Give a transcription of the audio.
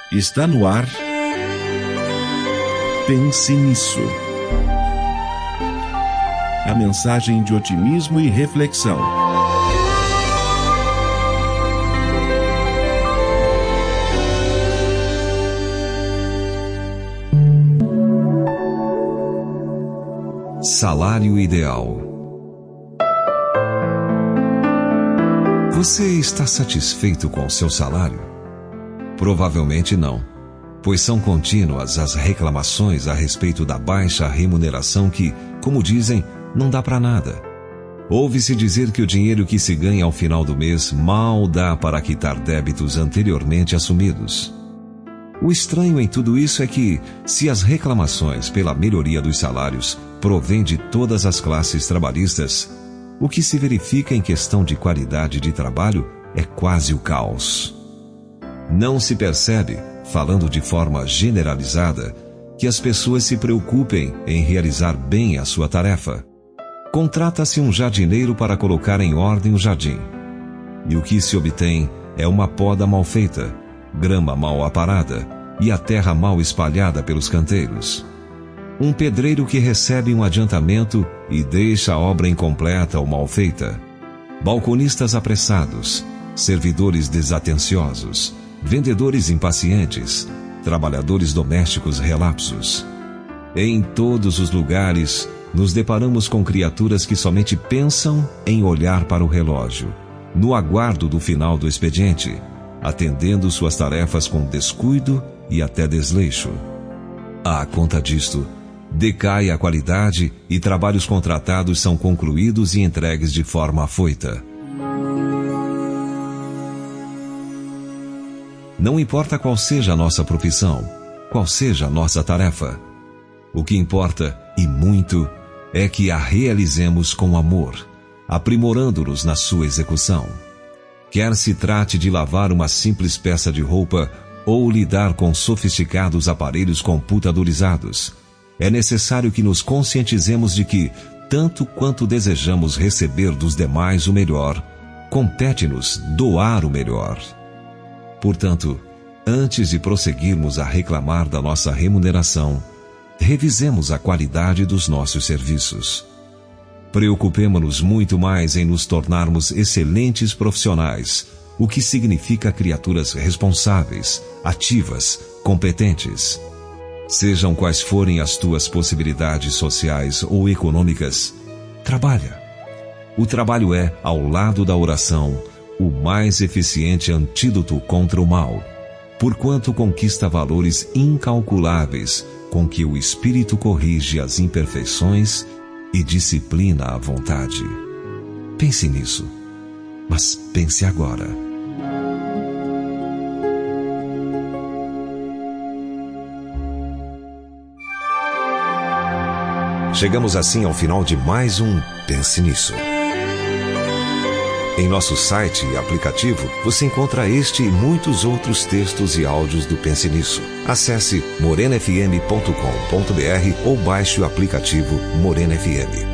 Está no ar. Pense nisso. A mensagem de otimismo e reflexão. Salário ideal. Você está satisfeito com o seu salário? Provavelmente não, pois são contínuas as reclamações a respeito da baixa remuneração que, como dizem, não dá para nada. Ouve-se dizer que o dinheiro que se ganha ao final do mês mal dá para quitar débitos anteriormente assumidos. O estranho em tudo isso é que, se as reclamações pela melhoria dos salários provêm de todas as classes trabalhistas, o que se verifica em questão de qualidade de trabalho é quase o caos. Não se percebe, falando de forma generalizada, que as pessoas se preocupem em realizar bem a sua tarefa. Contrata-se um jardineiro para colocar em ordem o jardim. E o que se obtém é uma poda mal feita, grama mal aparada e a terra mal espalhada pelos canteiros. Um pedreiro que recebe um adiantamento e deixa a obra incompleta ou mal feita. Balconistas apressados, servidores desatenciosos, vendedores impacientes, trabalhadores domésticos relapsos. Em todos os lugares, nos deparamos com criaturas que somente pensam em olhar para o relógio, no aguardo do final do expediente, atendendo suas tarefas com descuido e até desleixo. À conta disto, decai a qualidade e trabalhos contratados são concluídos e entregues de forma afoita. Não importa qual seja a nossa profissão, qual seja a nossa tarefa. O que importa, e muito, é que a realizemos com amor, aprimorando-nos na sua execução. Quer se trate de lavar uma simples peça de roupa ou lidar com sofisticados aparelhos computadorizados, é necessário que nos conscientizemos de que, tanto quanto desejamos receber dos demais o melhor, compete-nos doar o melhor. Portanto, antes de prosseguirmos a reclamar da nossa remuneração, revisemos a qualidade dos nossos serviços. Preocupemo-nos muito mais em nos tornarmos excelentes profissionais, o que significa criaturas responsáveis, ativas, competentes. Sejam quais forem as tuas possibilidades sociais ou econômicas, trabalha. O trabalho é, ao lado da oração, o mais eficiente antídoto contra o mal, porquanto conquista valores incalculáveis com que o espírito corrige as imperfeições e disciplina a vontade. Pense nisso, mas pense agora. Chegamos assim ao final de mais um Pense Nisso. Em nosso site e aplicativo, você encontra este e muitos outros textos e áudios do Pense Nisso. Acesse morenafm.com.br ou baixe o aplicativo Morena FM.